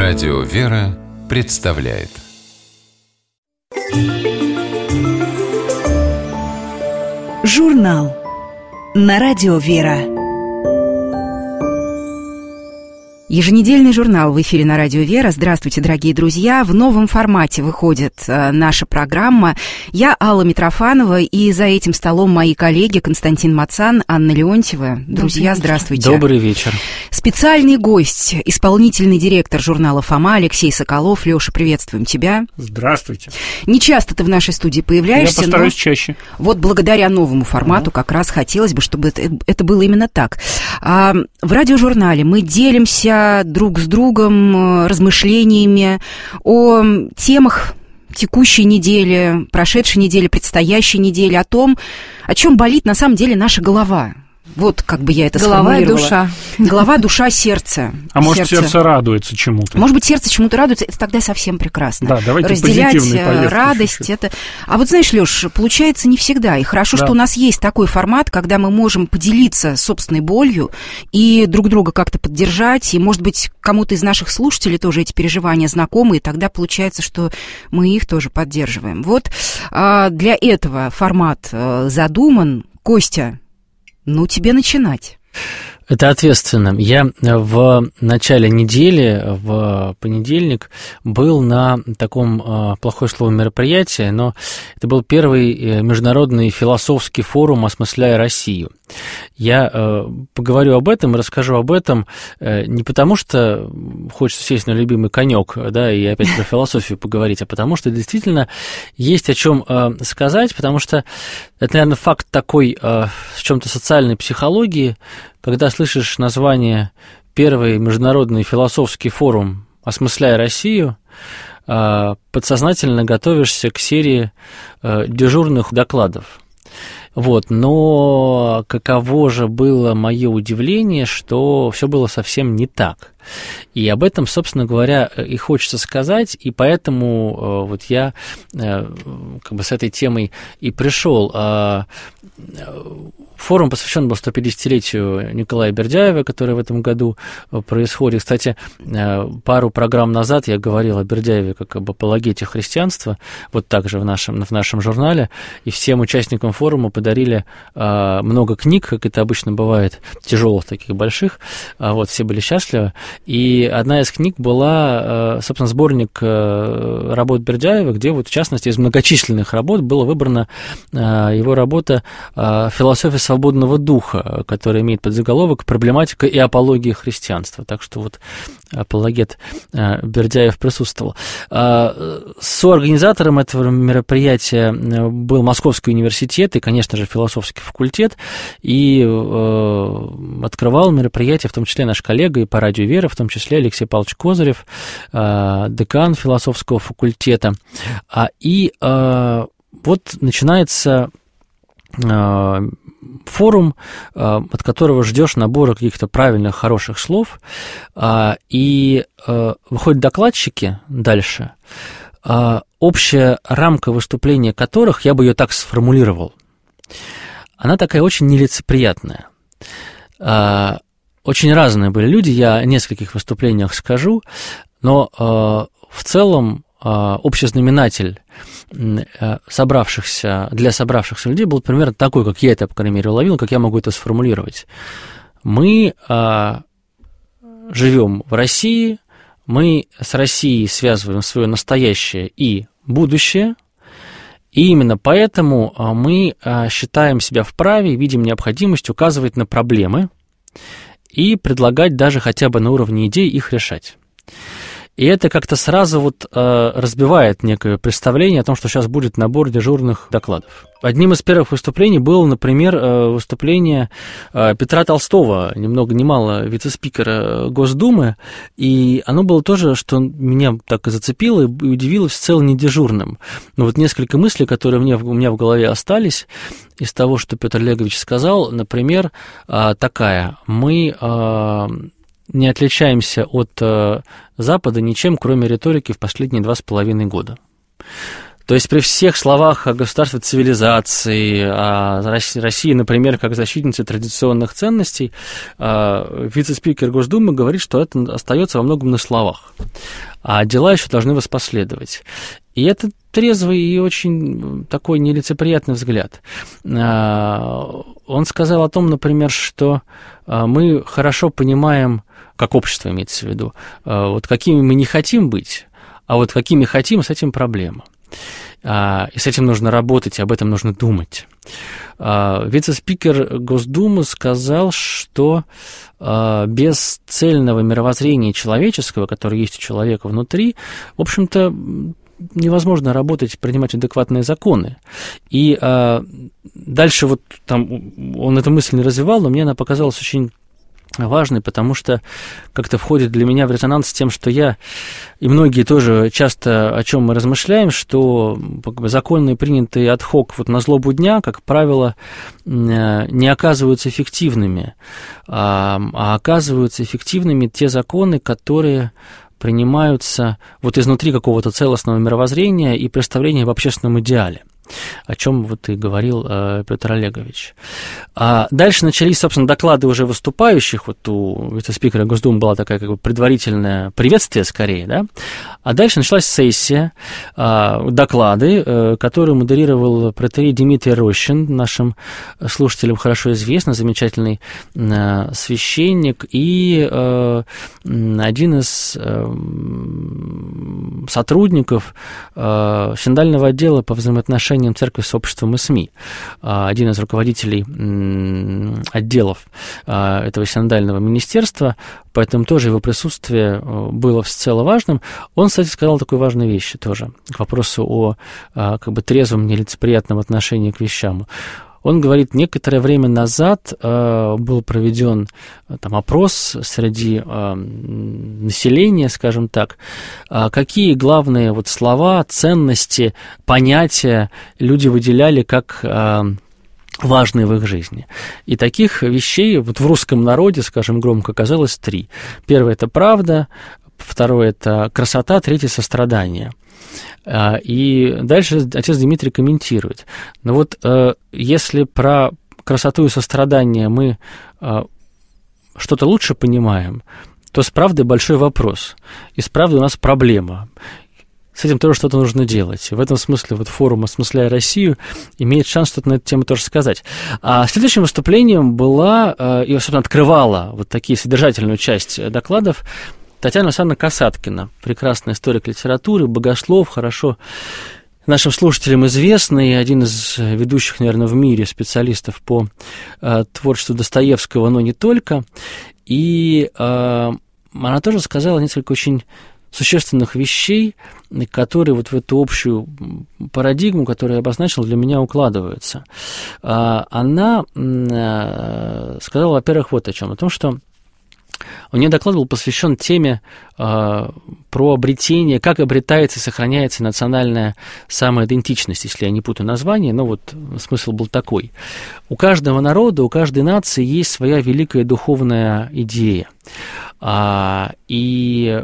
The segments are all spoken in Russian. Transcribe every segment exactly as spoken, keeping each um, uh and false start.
Радио «Вера» представляет Журнал на Радио «Вера». Еженедельный журнал в эфире на Радио «Вера». Здравствуйте, дорогие друзья. В новом формате выходит э, наша программа. Я Алла Митрофанова, и за этим столом мои коллеги Константин Мацан, Анна Леонтьева. Друзья, здравствуйте. Добрый вечер. Специальный гость, исполнительный директор журнала «Фома» Алексей Соколов. Лёша, приветствуем тебя. Здравствуйте. Не часто ты в нашей студии появляешься. Я постараюсь чаще. Вот благодаря новому формату как раз хотелось бы, чтобы это, это было именно так. А, в радиожурнале мы делимся друг с другом размышлениями о темах текущей недели, прошедшей недели, предстоящей недели, о том, о чем болит на самом деле наша голова. Вот как бы я это голова сформулировала. Голова и душа. Голова, душа, сердце. А может, сердце. сердце радуется чему-то? Может быть, сердце чему-то радуется, это тогда совсем прекрасно. Да, давайте разделять радость. Чуть-чуть. Это... А вот знаешь, Лёш, получается не всегда. И хорошо, да. что у нас есть такой формат, когда мы можем поделиться собственной болью и друг друга как-то поддержать. И, может быть, кому-то из наших слушателей тоже эти переживания знакомы, и тогда получается, что мы их тоже поддерживаем. Вот для этого формат задуман. Костя, ну, тебе начинать. Это ответственно. Я в начале недели, в понедельник, был на таком, плохое слово, мероприятии, но это был первый международный философский форум «Осмысляя Россию». Я поговорю об этом, расскажу об этом не потому, что хочется сесть на любимый конек, да, и опять про философию поговорить, а потому что действительно есть о чем сказать, потому что это, наверное, факт такой в чем-то социальной психологии, когда слышишь название «Первый международный философский форум «Осмысляя Россию», подсознательно готовишься к серии дежурных докладов. Вот, но каково же было мое удивление, что все было совсем не так. И об этом, собственно говоря, и хочется сказать, и поэтому вот я как бы с этой темой и пришел. Форум посвящен был сто пятидесятилетию Николая Бердяева, который в этом году происходит. Кстати, пару программ назад я говорил о Бердяеве как об апологете христианства, вот так же в нашем, в нашем журнале, и всем участникам форума подарили много книг, как это обычно бывает, тяжелых таких, больших, вот, все были счастливы. И одна из книг была, собственно, сборник работ Бердяева, где вот, в частности, из многочисленных работ была выбрана его работа «Философия свободного духа», которая имеет подзаголовок «Проблематика и апология христианства». Так что вот апологет Бердяев присутствовал. Соорганизатором этого мероприятия был Московский университет и, конечно же, философский факультет, и открывал мероприятие, в том числе наш коллега и по Радио «Вера», в том числе Алексей Павлович Козырев, декан философского факультета. И вот начинается форум, от которого ждешь набора каких-то правильных, хороших слов, и выходят докладчики дальше, общая рамка выступления которых, я бы ее так сформулировал, она такая очень нелицеприятная. Очень разные были люди, я о нескольких выступлениях скажу, но в целом общий знаменатель собравшихся, для собравшихся людей был примерно такой, как я это, по крайней мере, уловил, как я могу это сформулировать. Мы а, живем в России, мы с Россией связываем свое настоящее и будущее, и именно поэтому мы считаем себя вправе, видим необходимость указывать на проблемы и предлагать даже хотя бы на уровне идей их решать. И это как-то сразу вот э, разбивает некое представление о том, что сейчас будет набор дежурных докладов. Одним из первых выступлений было, например, э, выступление э, Петра Толстого, ни много ни мало вице-спикера Госдумы, и оно было тоже, что меня так и зацепило и удивило, всецело не дежурным. Но вот несколько мыслей, которые мне, у меня в голове остались из того, что Петр Олегович сказал, например, э, такая: мы... Э, не отличаемся от э, Запада ничем, кроме риторики в последние два с половиной года. То есть при всех словах о государстве цивилизации, о России, например, как защитнице традиционных ценностей, вице-спикер Госдумы говорит, что это остается во многом на словах, а дела еще должны воспоследовать. И это трезвый и очень такой нелицеприятный взгляд. Он сказал о том, например, что мы хорошо понимаем, как общество имеется в виду, вот какими мы не хотим быть, а вот какими хотим, с этим проблема. И с этим нужно работать, и об этом нужно думать. Вице-спикер Госдумы сказал, что без цельного мировоззрения человеческого, которое есть у человека внутри, в общем-то, невозможно работать, принимать адекватные законы. И дальше вот там он эту мысль не развивал, но мне она показалась очень важный, потому что как-то входит для меня в резонанс с тем, что я и многие тоже часто о чем мы размышляем, что как бы, законы, принятые ad-hoc вот на злобу дня, как правило, не оказываются эффективными, а, а оказываются эффективными те законы, которые принимаются вот изнутри какого-то целостного мировоззрения и представления в общественном идеале, о чем вот и говорил э, Петр Олегович. А дальше начались, собственно, доклады уже выступающих. Вот у вице-спикера Госдумы была такая как бы предварительное приветствие скорее, да? А дальше началась сессия, э, доклады, э, которую модерировал протоиерей Дмитрий Рощин, нашим слушателям хорошо известный, замечательный э, священник, и э, один из э, сотрудников э, синодального отдела по взаимоотношениям церкви с обществом и СМИ, один из руководителей отделов этого синодального министерства, поэтому тоже его присутствие было всецело важным. Он, кстати, сказал такой важной вещи тоже, к вопросу о как бы трезвом, нелицеприятном отношении к вещам. Он говорит, некоторое время назад э, был проведен там, опрос среди э, населения, скажем так, э, какие главные вот, слова, ценности, понятия люди выделяли как э, важные в их жизни. И таких вещей вот в русском народе, скажем громко, оказалось три. Первое – это правда, второе – это красота, третье – сострадание. И дальше отец Дмитрий комментирует. Но вот если про красоту и сострадание мы что-то лучше понимаем, то с правдой большой вопрос. И с правдой у нас проблема. С этим тоже что-то нужно делать. В этом смысле вот форум «Осмысляя Россию» имеет шанс что-то на эту тему тоже сказать. А следующим выступлением была, и, собственно, открывала вот такие содержательную часть докладов, Татьяна Александровна Касаткина, прекрасный историк литературы, богослов, хорошо нашим слушателям известный, один из ведущих, наверное, в мире специалистов по э, творчеству Достоевского, но не только. И э, она тоже сказала несколько очень существенных вещей, которые вот в эту общую парадигму, которую я обозначил, для меня укладываются. Э, она э, сказала, во-первых, вот о чем. О том, что у нее доклад был посвящен теме э, про обретение, как обретается и сохраняется национальная самоидентичность, если я не путаю название, но вот смысл был такой. У каждого народа, у каждой нации есть своя великая духовная идея. А, и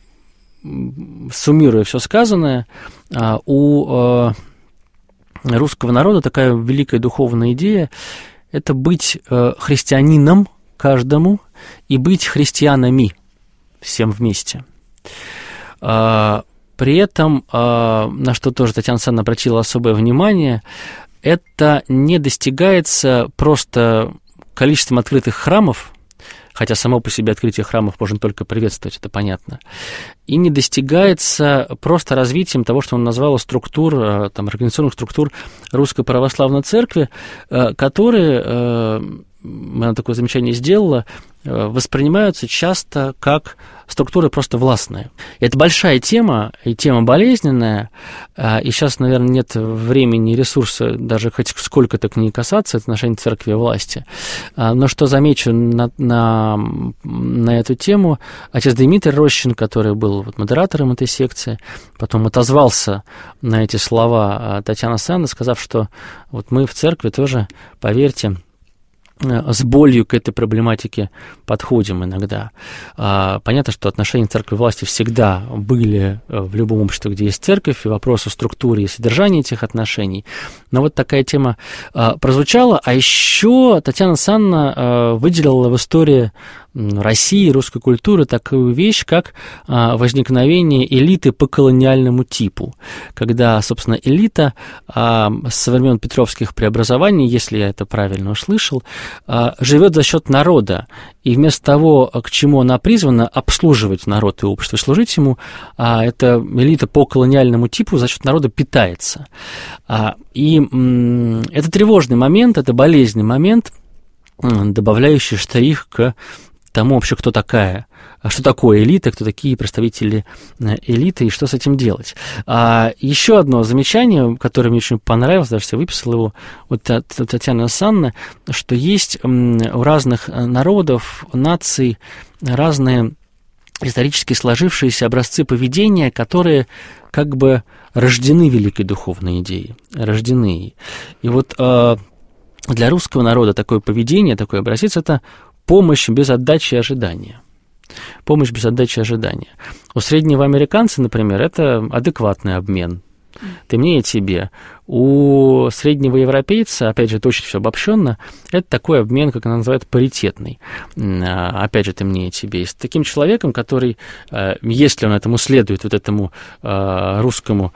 суммируя все сказанное, а, у а, русского народа такая великая духовная идея – это быть а, христианином каждому, и быть христианами всем вместе. При этом, на что тоже Татьяна Александровна обратила особое внимание, это не достигается просто количеством открытых храмов, хотя само по себе открытие храмов можно только приветствовать, это понятно, и не достигается просто развитием того, что он назвал структур, там, организационных структур Русской Православной Церкви, которые, она такое замечание сделала, воспринимаются часто как структуры просто властные. Это большая тема, и тема болезненная, и сейчас, наверное, нет времени и ресурса даже хоть сколько-то к ней касаться, отношений церкви и власти. Но что замечу на, на, на эту тему, отец Дмитрий Рощин, который был вот модератором этой секции, потом отозвался на эти слова Татьяны Александровны, сказав, что вот мы в церкви тоже, поверьте, с болью к этой проблематике подходим иногда. Понятно, что отношения церкви и власти всегда были в любом обществе, где есть церковь, и вопрос о структуре и содержании этих отношений. Но вот такая тема прозвучала. А еще Татьяна Санна выделила в истории России, русской культуры такую вещь, как возникновение элиты по колониальному типу, когда, собственно, элита со времен петровских преобразований, если я это правильно услышал, живет за счет народа, и вместо того, к чему она призвана, обслуживать народ и общество, служить ему, эта элита по колониальному типу за счет народа питается. И это тревожный момент, это болезненный момент, добавляющий штрих к тому вообще, кто такая, что такое элита, кто такие представители элиты и что с этим делать. А еще одно замечание, которое мне очень понравилось, даже я выписал его от Татьяны Санны, что есть у разных народов, наций разные исторически сложившиеся образцы поведения, которые как бы рождены великой духовной идеей, рождены. И вот для русского народа такое поведение, такой образец – это помощь без отдачи и ожидания. Помощь без отдачи и ожидания. У среднего американца, например, это адекватный обмен. Ты мне, я тебе. У среднего европейца, опять же, это очень все обобщенно, это такой обмен, как она называет, паритетный. Опять же, ты мне, я тебе. И с таким человеком, который, если он этому следует, вот этому русскому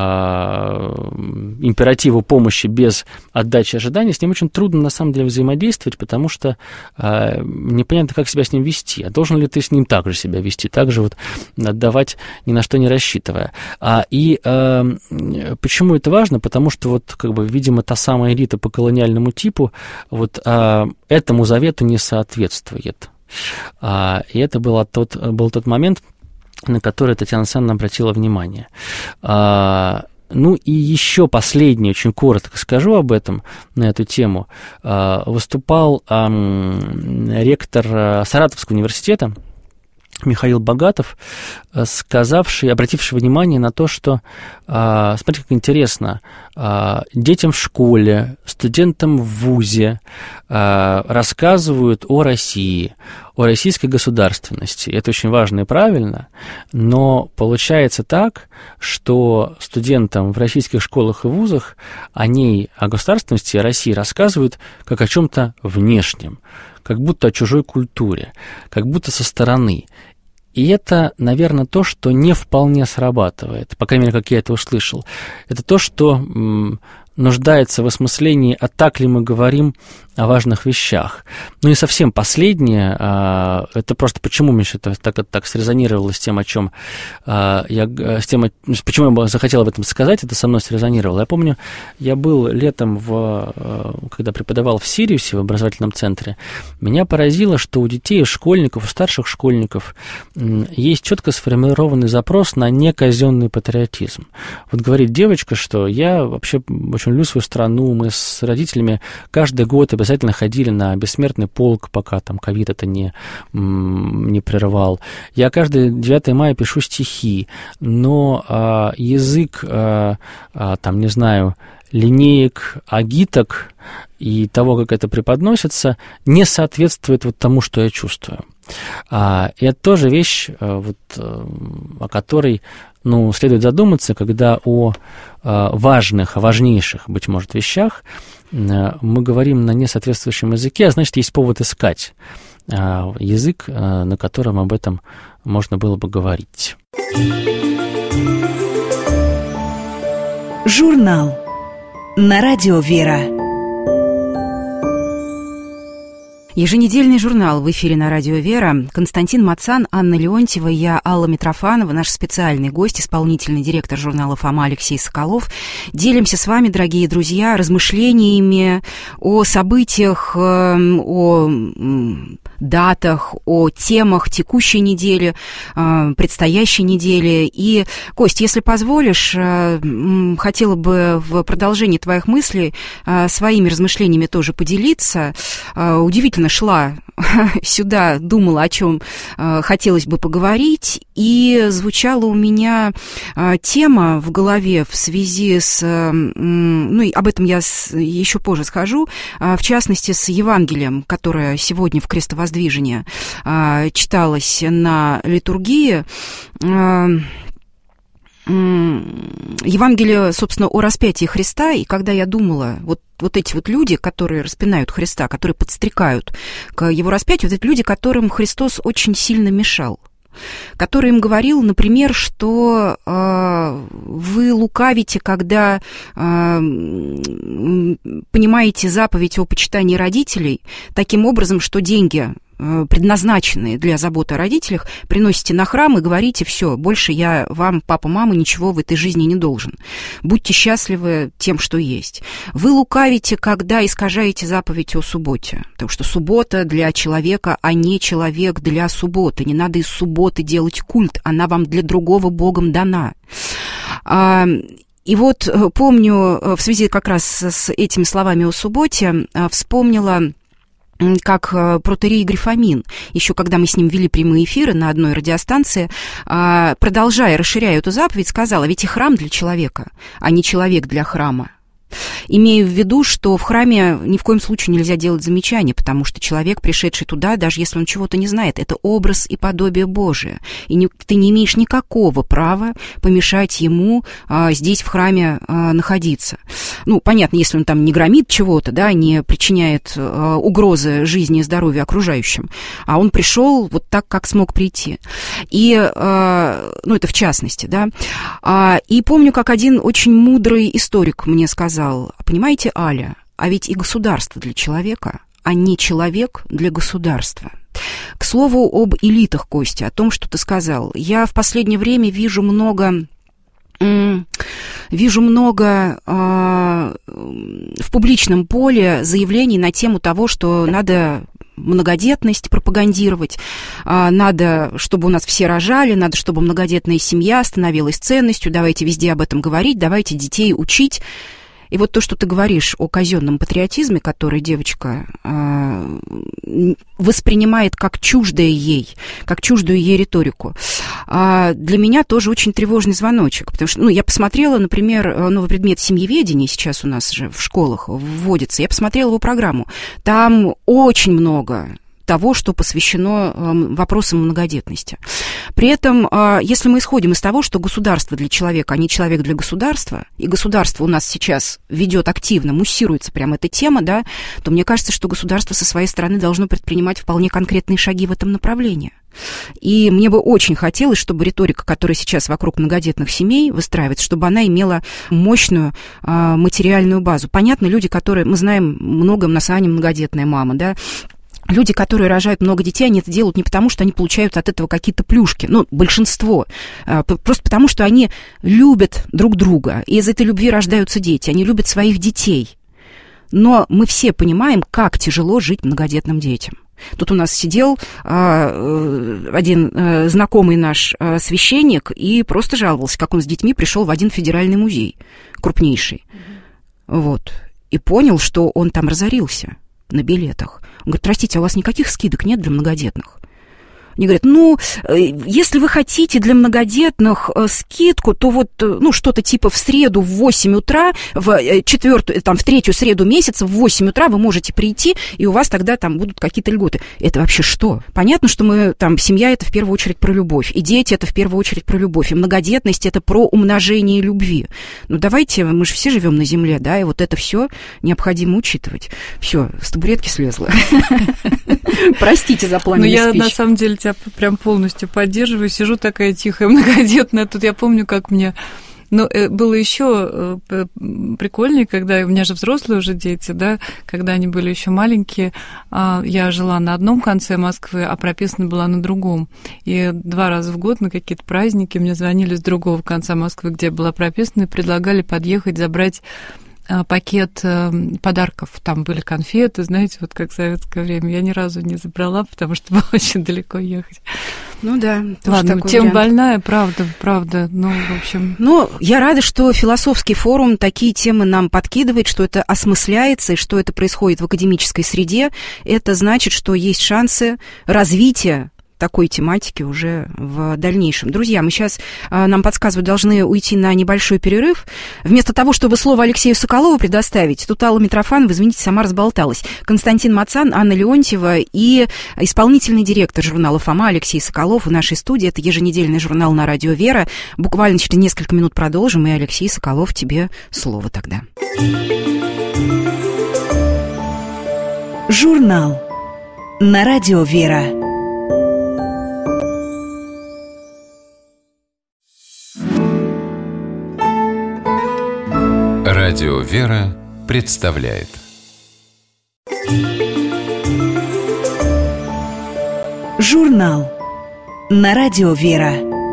императиву помощи без отдачи ожиданий, с ним очень трудно, на самом деле, взаимодействовать, потому что непонятно, как себя с ним вести. А должен ли ты с ним так же себя вести, так же вот отдавать, ни на что не рассчитывая. И почему это важно? Потому что вот, как бы, видимо, та самая элита по колониальному типу вот а, этому завету не соответствует. А, и это был тот, был тот момент, на который Татьяна Санна обратила внимание. А, ну и еще последнее, очень коротко скажу об этом, на эту тему. А, выступал а, ректор Саратовского университета Михаил Богатов, сказавший, обративший внимание на то, что, смотрите, как интересно, детям в школе, студентам в вузе рассказывают о России, о российской государственности. Это очень важно и правильно, но получается так, что студентам в российских школах и вузах о ней, о государственности, о России рассказывают как о чем-то внешнем, как будто о чужой культуре, как будто со стороны. И это, наверное, то, что не вполне срабатывает, по крайней мере, как я это услышал. Это то, что м, нуждается в осмыслении, а так ли мы говорим о важных вещах. Ну и совсем последнее, а, это просто почему мне это так, так срезонировало с тем, о чем а, я, с тем, почему я захотел об этом сказать, это со мной срезонировало. Я помню, я был летом, в, когда преподавал в Сириусе, в образовательном центре, меня поразило, что у детей, у школьников, у старших школьников есть четко сформированный запрос на неказенный патриотизм. Вот говорит девочка, что я вообще очень люблю свою страну, мы с родителями каждый год обязательно ходили на бессмертный полк, пока там ковид это не, не прервал. Я каждое девятое мая пишу стихи, но а, язык, а, а, там, не знаю, линеек, агиток и того, как это преподносится, не соответствует вот тому, что я чувствую. А, и это тоже вещь, вот, о которой, ну, следует задуматься, когда о важных, о важнейших, быть может, вещах мы говорим на несоответствующем языке, а значит, есть повод искать язык, на котором об этом можно было бы говорить. Журнал на радио «Вера». Еженедельный журнал в эфире на радио «Вера». Константин Мацан, Анна Леонтьева, я, Алла Митрофанова, наш специальный гость, исполнительный директор журнала «Фома» Алексей Соколов. Делимся с вами, дорогие друзья, размышлениями о событиях, о датах, о темах текущей недели, предстоящей недели. И, Кость, если позволишь, хотела бы в продолжении твоих мыслей своими размышлениями тоже поделиться. Удивительно шла сюда, думала, о чем хотелось бы поговорить, и звучала у меня тема в голове в связи с, ну, и об этом я еще позже скажу, в частности, с Евангелием, которое сегодня в крестовоздвижении читалось на литургии. Евангелие, собственно, о распятии Христа, и когда я думала, вот, вот эти вот люди, которые распинают Христа, которые подстрекают к его распятию, вот эти люди, которым Христос очень сильно мешал, который им говорил, например, что э, вы лукавите, когда э, понимаете заповедь о почитании родителей таким образом, что деньги, предназначенные для заботы о родителях, приносите на храм и говорите: все, больше я вам, папа, мама, ничего в этой жизни не должен. Будьте счастливы тем, что есть. Вы лукавите, когда искажаете заповедь о субботе, потому что суббота для человека, а не человек для субботы. Не надо из субботы делать культ, она вам для другого Богом дана. И вот помню, в связи как раз с этими словами о субботе, вспомнила, как протоиерей Грифомин, еще когда мы с ним вели прямые эфиры на одной радиостанции, продолжая, расширяя эту заповедь, сказал: а ведь и храм для человека, а не человек для храма. Имею в виду, что в храме ни в коем случае нельзя делать замечания, потому что человек, пришедший туда, даже если он чего-то не знает, это образ и подобие Божие. И не, ты не имеешь никакого права помешать ему а, здесь, в храме, а, находиться. Ну, понятно, если он там не громит чего-то, да, не причиняет а, угрозы жизни и здоровью окружающим, а он пришел вот так, как смог прийти. И, а, ну, это в частности, да. А, и помню, как один очень мудрый историк мне сказал: понимаете, Аля, а ведь и государство для человека, а не человек для государства. К слову об элитах, Костя, о том, что ты сказал. Я в последнее время вижу много... Вижу много э, в публичном поле заявлений на тему того, что надо многодетность пропагандировать, э, надо, чтобы у нас все рожали, надо, чтобы многодетная семья становилась ценностью, давайте везде об этом говорить, давайте детей учить. И вот то, что ты говоришь о казенном патриотизме, который девочка э, воспринимает как чуждое ей, как чуждую ей риторику, э, для меня тоже очень тревожный звоночек. Потому что, ну, я посмотрела, например, новый предмет семьеведения сейчас у нас же в школах вводится. Я посмотрела его программу. Там очень много того, что посвящено вопросам многодетности. При этом, если мы исходим из того, что государство для человека, а не человек для государства, и государство у нас сейчас ведет активно, муссируется прямо эта тема, да, то мне кажется, что государство со своей стороны должно предпринимать вполне конкретные шаги в этом направлении. И мне бы очень хотелось, чтобы риторика, которая сейчас вокруг многодетных семей выстраивается, чтобы она имела мощную а, материальную базу. Понятно, люди, которые, мы знаем много, у нас Аня многодетная мама, да, люди, которые рожают много детей, они это делают не потому, что они получают от этого какие-то плюшки, ну, большинство, просто потому, что они любят друг друга, и из этой любви рождаются дети, они любят своих детей. Но мы все понимаем, как тяжело жить многодетным детям. Тут у нас сидел а, один а, знакомый наш а, священник и просто жаловался, как он с детьми пришел в один федеральный музей, крупнейший, mm-hmm. вот, и понял, что он там разорился на билетах. Он говорит: простите, а у вас никаких скидок нет для многодетных? Они говорят: ну, если вы хотите для многодетных скидку, то вот, ну, что-то типа в среду в восемь утра, в четвертую, там, в третью среду месяца в восемь утра вы можете прийти, и у вас тогда там будут какие-то льготы. Это вообще что? Понятно, что мы, там, семья — это в первую очередь про любовь, и дети — это в первую очередь про любовь, и многодетность — это про умножение любви. Ну, давайте, мы же все живем на земле, да, и вот это все необходимо учитывать. Все, с табуретки слезла. Простите за пламенный спич. Ну, я, на самом деле, тебя прям полностью поддерживаю. Сижу такая тихая, многодетная. Тут я помню, как мне... Ну, было еще прикольнее, когда у меня же взрослые уже дети, да, когда они были еще маленькие, я жила на одном конце Москвы, а прописана была на другом. И два раза в год на какие-то праздники мне звонили с другого конца Москвы, где я была прописана, и предлагали подъехать, забрать пакет подарков. Там были конфеты, знаете, вот как в советское время. Я ни разу не забрала, потому что было очень далеко ехать. Ну да. Ладно, тема больная, правда, правда. Ну, в общем... Ну, я рада, что философский форум такие темы нам подкидывает, что это осмысляется и что это происходит в академической среде. Это значит, что есть шансы развития такой тематики уже в дальнейшем. Друзья, мы сейчас, нам подсказывают, должны уйти на небольшой перерыв. Вместо того, чтобы слово Алексею Соколову предоставить, тут Алла Митрофанова, извините, сама разболталась. Константин Мацан, Анна Леонтьева и исполнительный директор журнала «Фома» Алексей Соколов в нашей студии. Это еженедельный журнал на радио «Вера». Буквально через несколько минут продолжим, и, Алексей Соколов, тебе слово тогда. Журнал на радио «Вера». Радио «Вера» представляет. Журнал на радио «Вера».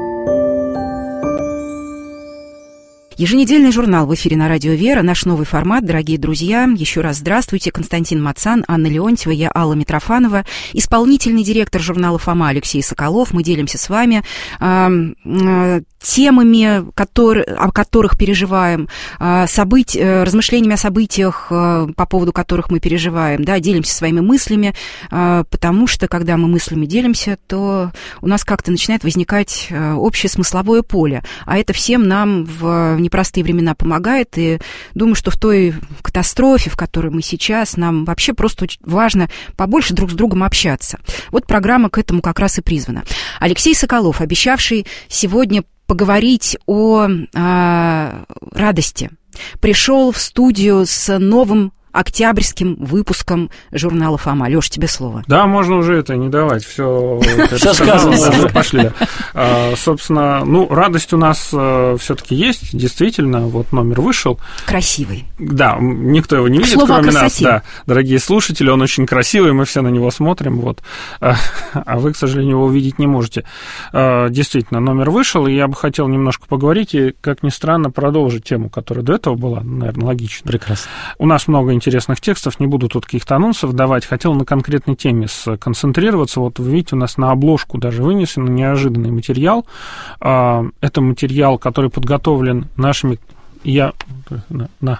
Еженедельный журнал в эфире на радио «Вера», наш новый формат. Дорогие друзья, еще раз здравствуйте. Константин Мацан, Анна Леонтьева, я Алла Митрофанова, исполнительный директор журнала «Фома» Алексей Соколов. Мы делимся с вами э, э, темами, которые, о которых переживаем, э, событи, э, размышлениями о событиях, э, по поводу которых мы переживаем, да, делимся своими мыслями, э, потому что, когда мы мыслями делимся, то у нас как-то начинает возникать э, общее смысловое поле, а это всем нам в непростые времена помогает, и думаю, что в той катастрофе, в которой мы сейчас, нам вообще просто очень важно побольше друг с другом общаться. Вот программа к этому как раз и призвана. Алексей Соколов, обещавший сегодня поговорить о, о радости, пришел в студию с новым октябрьским выпуском журнала «Фома». Лёш, тебе слово. Да, можно уже это не давать. Все сказано. Уже пошли. А, собственно, ну, радость у нас а, все-таки есть, действительно. Вот номер вышел. Красивый. Да, никто его не видит, Слово кроме нас. Да, дорогие слушатели, он очень красивый, мы все на него смотрим. Вот. А, а вы, к сожалению, его увидеть не можете. А, действительно, номер вышел, и я бы хотел немножко поговорить и, как ни странно, продолжить тему, которая до этого была, наверное, логично. Прекрасно. У нас много интересных текстов, не буду тут каких-то анонсов давать, хотел на конкретной теме сконцентрироваться. Вот вы видите, у нас на обложку даже вынесен неожиданный материал. Это материал, который подготовлен нашими... Я... На.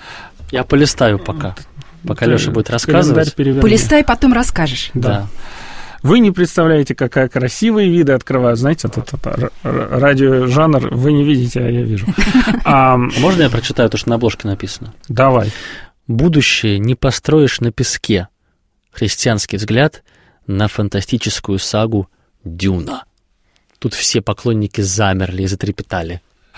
Я полистаю пока, пока Лёша будет рассказывать. Полистай, потом расскажешь. Да. Да. Вы не представляете, какая красивые виды открывают. Знаете, этот, этот радиожанр вы не видите, а я вижу. А, можно я прочитаю то, что на обложке написано? Давай. «Будущее не построишь на песке». Христианский взгляд на фантастическую сагу «Дюна». Тут все поклонники замерли и затрепетали.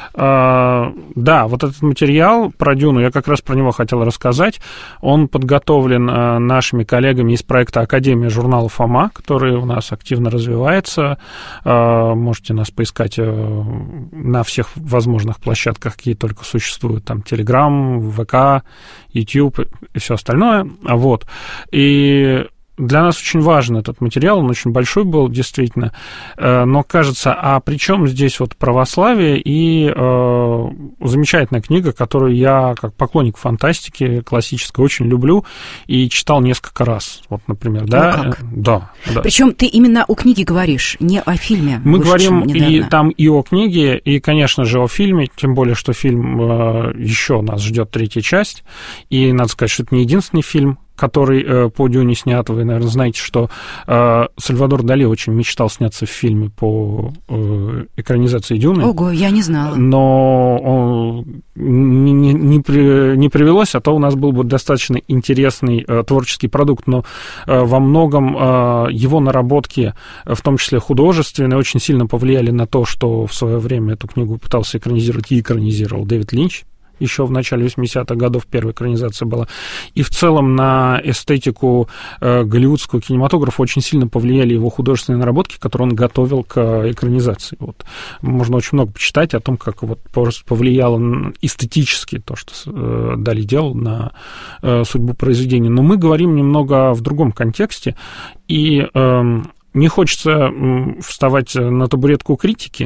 А, да, вот этот материал про Дюну, я как раз про него хотел рассказать. Он подготовлен а, нашими коллегами из проекта «Академия» журнала «Фома», который у нас активно развивается. А, можете нас поискать а, на всех возможных площадках, какие только существуют. Там Telegram, вэ ка, YouTube и все остальное. Вот. И... Для нас очень важен этот материал, он очень большой был, действительно, но кажется, а при чем здесь вот православие и э, замечательная книга, которую я, как поклонник фантастики классической, очень люблю и читал несколько раз, вот, например, да? Ну, как? Да, да. Причем ты именно о книге говоришь, не о фильме. Мы говорим и там и о книге, и, конечно же, о фильме, тем более, что фильм э, еще нас ждет третья часть, и надо сказать, что это не единственный фильм, который э, по Дюне снят. Вы, наверное, знаете, что э, Сальвадор Дали очень мечтал сняться в фильме по э, экранизации Дюны. Ого, я не знала. Но он, не, не, не, при, не привелось, а то у нас был бы достаточно интересный э, творческий продукт. Но э, во многом э, его наработки, в том числе художественные, очень сильно повлияли на то, что в свое время эту книгу пытался экранизировать и экранизировал Дэвид Линч. Еще в начале восьмидесятых годов первая экранизация была. И в целом на эстетику э, голливудского кинематографа очень сильно повлияли его художественные наработки, которые он готовил к экранизации. Вот. Можно очень много почитать о том, как вот повлияло эстетически то, что э, Дали делал на э, судьбу произведения. Но мы говорим немного в другом контексте, и э, не хочется вставать на табуретку критики,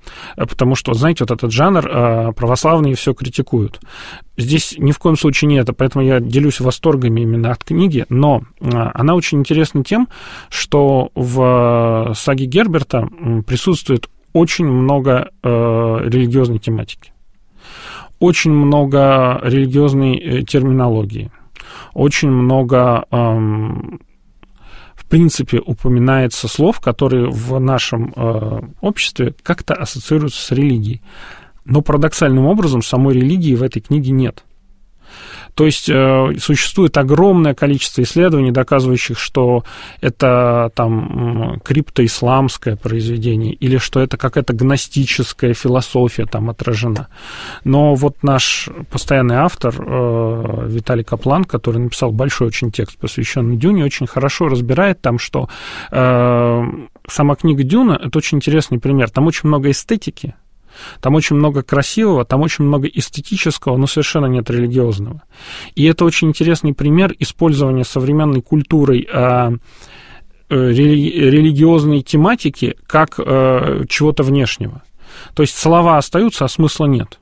Потому что, знаете, вот этот жанр православные все критикуют. Здесь ни в коем случае не это, поэтому я делюсь восторгами именно от книги, но она очень интересна тем, что в саге Герберта присутствует очень много религиозной тематики, очень много религиозной терминологии, очень много... В принципе, упоминается слов, которые в нашем э, обществе как-то ассоциируются с религией. Но парадоксальным образом самой религии в этой книге нет. То есть э, существует огромное количество исследований, доказывающих, что это там криптоисламское произведение или что это какая-то гностическая философия там отражена. Но вот наш постоянный автор э, Виталий Каплан, который написал большой очень текст, посвященный Дюне, очень хорошо разбирает там, что э, сама книга «Дюна» — это очень интересный пример. Там очень много эстетики, там очень много красивого, там очень много эстетического, но совершенно нет религиозного. И это очень интересный пример использования современной культурой э, рели- религиозной тематики как э, чего-то внешнего. То есть слова остаются, а смысла нет.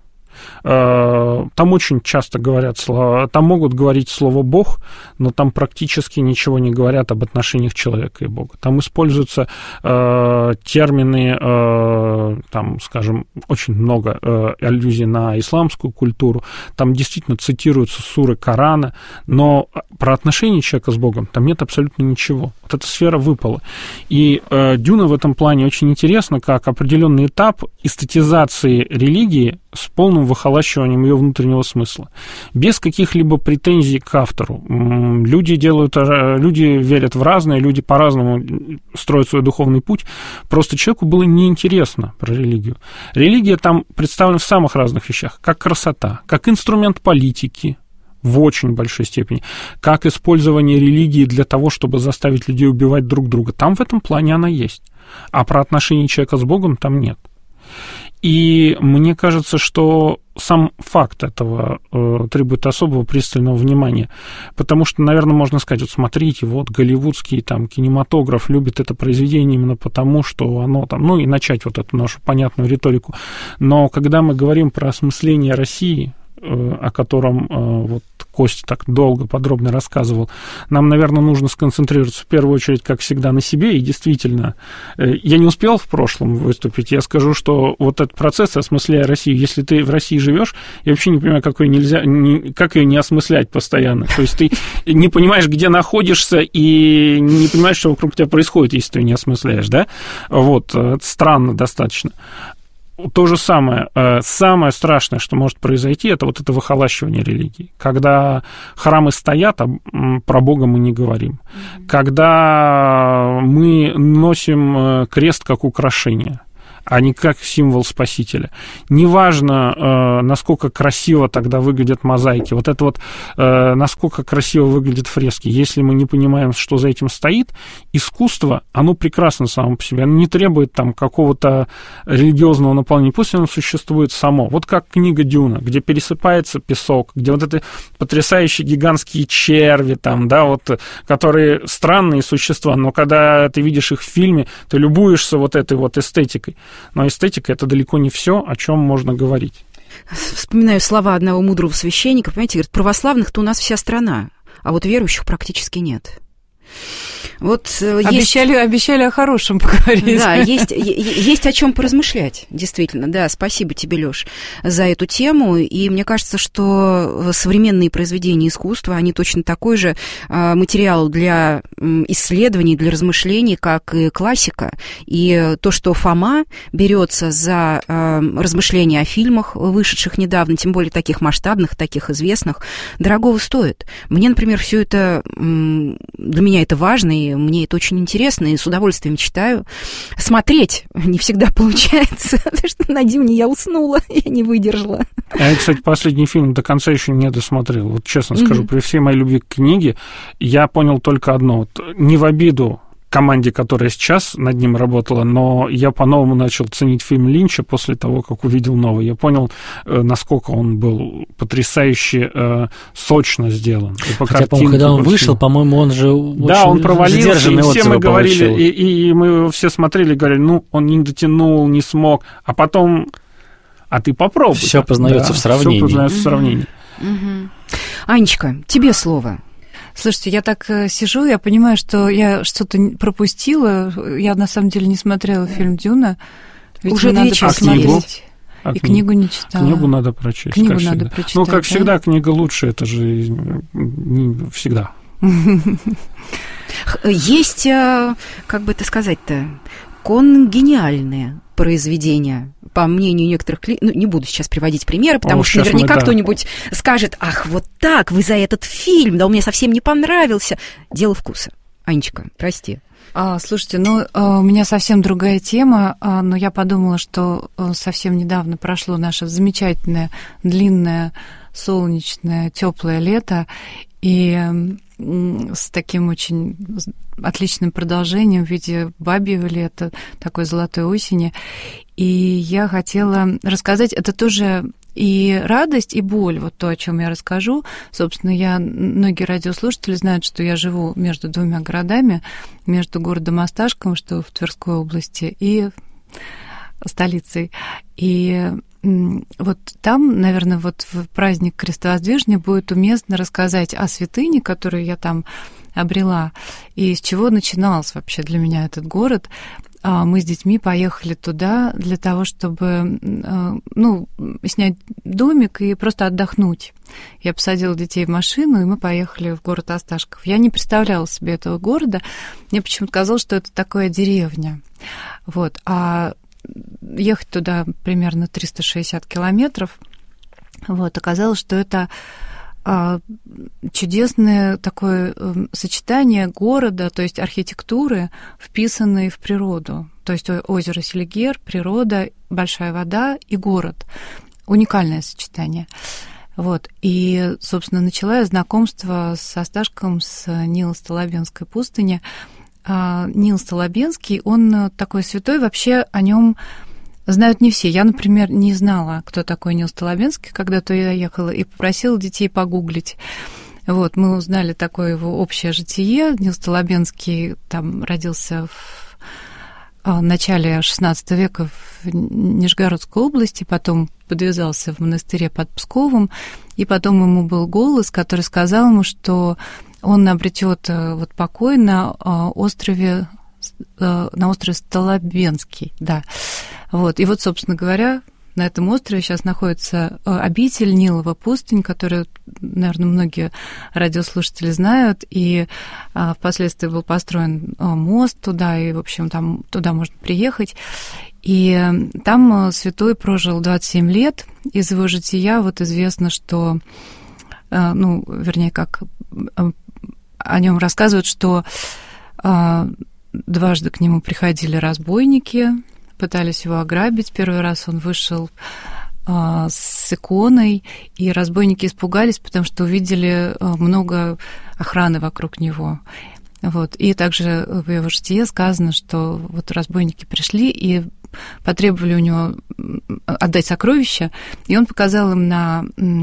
Там очень часто говорят слова, там могут говорить слово «Бог», но там практически ничего не говорят об отношениях человека и Бога. Там используются э, термины, э, там, скажем, очень много э, аллюзий на исламскую культуру, там действительно цитируются суры Корана, но про отношения человека с Богом там нет абсолютно ничего. Вот эта сфера выпала. И э, «Дюна» в этом плане очень интересна, как определенный этап эстетизации религии с полным выхолащиванием ее внутреннего смысла, без каких-либо претензий к автору. Люди делают, люди верят в разное, люди по-разному строят свой духовный путь. Просто человеку было неинтересно про религию. Религия там представлена в самых разных вещах, как красота, как инструмент политики, в очень большой степени, как использование религии для того, чтобы заставить людей убивать друг друга. Там в этом плане она есть. А про отношения человека с Богом там нет. И мне кажется, что сам факт этого э, требует особого пристального внимания, потому что, наверное, можно сказать, вот смотрите, вот голливудский там кинематограф любит это произведение именно потому, что оно там, ну и начать вот эту нашу понятную риторику. Но когда мы говорим про осмысление России, о котором вот Костя так долго, подробно рассказывал, нам, наверное, нужно сконцентрироваться в первую очередь, как всегда, на себе. И действительно, я не успел в прошлом выступить, я скажу, что вот этот процесс, осмысляя Россию, если ты в России живешь, я вообще не понимаю, как ее нельзя, как ее не осмыслять постоянно. То есть ты не понимаешь, где находишься, и не понимаешь, что вокруг тебя происходит, если ты ее не осмысляешь, да? Вот, это странно достаточно. То же самое, самое страшное, что может произойти, это вот это выхолащивание религии. Когда храмы стоят, а про Бога мы не говорим. Когда мы носим крест как украшение, а не как символ Спасителя. Неважно, насколько красиво тогда выглядят мозаики, вот это вот, насколько красиво выглядят фрески. Если мы не понимаем, что за этим стоит, искусство, оно прекрасно само по себе, оно не требует там какого-то религиозного наполнения, пусть оно существует само. Вот как книга «Дюна», где пересыпается песок, где вот эти потрясающие гигантские черви, там, да, вот, которые странные существа, но когда ты видишь их в фильме, ты любуешься вот этой вот эстетикой. Но эстетика – это далеко не все, о чем можно говорить. Вспоминаю слова одного мудрого священника, понимаете, говорит, православных-то у нас вся страна, а вот верующих практически нет. Вот обещали, есть... обещали о хорошем поговорить. Да, есть, есть о чем поразмышлять, действительно. Да, спасибо тебе, Лёш, за эту тему. И мне кажется, что современные произведения искусства, они точно такой же материал для исследований, для размышлений, как и классика. И то, что Фома берется за размышления о фильмах, вышедших недавно, тем более таких масштабных, таких известных, дорогого стоит. Мне, например, все это, для меня это важно, и мне это очень интересно, и с удовольствием читаю. Смотреть не всегда получается, потому что на Дюне я уснула, я не выдержала. Я, кстати, последний фильм до конца еще не досмотрел. Вот честно скажу, mm-hmm. при всей моей любви к книге, я понял только одно. Вот, не в обиду команде, которая сейчас над ним работала, но я по-новому начал ценить фильм Линча после того, как увидел новый. Я понял, насколько он был потрясающе э, сочно сделан. И по Хотя, по-моему, когда он вышел, по-моему, он же да, он провалился, и все мы говорили, получил. и, и, и мы все смотрели и говорили, ну, он не дотянул, не смог, а потом, а ты попробуй. Все познается да, в сравнении. Все познается в сравнении. Угу. Анечка, тебе слово. Слушайте, я так сижу, я понимаю, что я что-то пропустила. Я, на самом деле, не смотрела фильм «Дюна». Ведь уже надо вечер посмотреть. А и книгу не читала. Книгу надо прочесть. Книгу как надо всегда. прочитать. Ну, как да? всегда, книга лучше, это же не всегда. Есть, как бы это сказать-то, конгениальные произведения, по мнению некоторых... Ну, не буду сейчас приводить примеры, потому О, что наверняка мы, да. кто-нибудь скажет, ах, вот так, вы за этот фильм, да он мне совсем не понравился. Дело вкуса. Анечка, прости. А, слушайте, ну, у меня совсем другая тема, но я подумала, что совсем недавно прошло наше замечательное, длинное, солнечное, теплое лето, и с таким очень отличным продолжением в виде бабьего лета, такой золотой осени. И я хотела рассказать, это тоже и радость, и боль, вот то, о чем я расскажу. Собственно, я, многие радиослушатели знают, что я живу между двумя городами, между городом Осташком, что в Тверской области, и столицей. И вот там, наверное, вот в праздник Крестовоздвижения будет уместно рассказать о святыне, которую я там обрела, и с чего начинался вообще для меня этот город. Мы с детьми поехали туда для того, чтобы, ну, снять домик и просто отдохнуть. Я посадила детей в машину, и мы поехали в город Осташков. Я не представляла себе этого города. Мне почему-то казалось, что это такая деревня. Вот. А ехать туда примерно триста шестьдесят километров. Вот. Оказалось, что это чудесное такое сочетание города, то есть архитектуры, вписанной в природу. То есть озеро Селигер, природа, большая вода и город. Уникальное сочетание. Вот. И, собственно, начала я знакомство с Осташком, с Нило-Столобенской пустыни. Нил Столобенский, он такой святой, вообще о нем знают не все. Я, например, не знала, кто такой Нил Столобенский, когда-то я ехала, и попросила детей погуглить. Вот, мы узнали такое его общее житие. Нил Столобенский там родился в начале шестнадцатого века в Нижегородской области, потом подвязался в монастыре под Псковом, и потом ему был голос, который сказал ему, что он обретет вот покой на острове, на острове Столобенский, да. Вот. И вот, собственно говоря, на этом острове сейчас находится обитель Нилова пустынь, которую, наверное, многие радиослушатели знают, и впоследствии был построен мост туда, и, в общем, там туда можно приехать. И там святой прожил двадцать семь лет. Из его жития вот известно, что, ну, вернее, как о нем рассказывают, что дважды к нему приходили разбойники, пытались его ограбить. Первый раз он вышел а, с иконой, и разбойники испугались, потому что увидели а, много охраны вокруг него. Вот. И также в его житие сказано, что вот разбойники пришли и потребовали у него отдать сокровища, и он показал им на